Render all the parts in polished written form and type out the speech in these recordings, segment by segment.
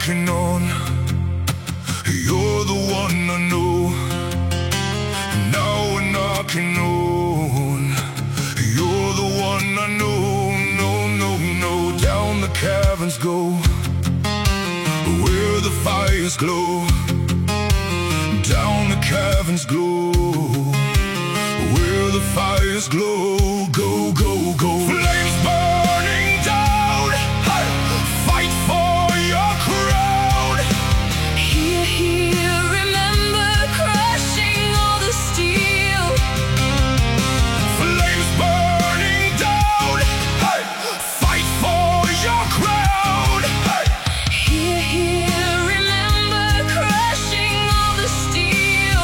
knocking on. You're the one I know. Now we're knocking on. You're the one I know. No, no, no. Down the caverns go, where the fires glow. Down the caverns glow, where the fires glow. Go, go, go. Flames burning down, fight for your crown. Here, here, remember crushing all the steel. Flames burning down, fight for your crown. Here, here, remember crushing all the steel.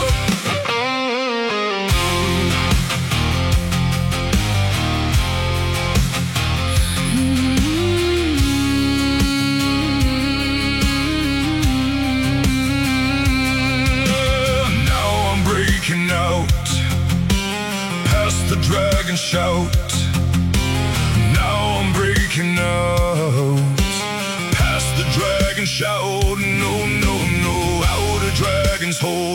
Now I'm breaking out, past the dragon shout. Now I'm breaking out, past the dragon shout. No, no, no, out of dragon's hold.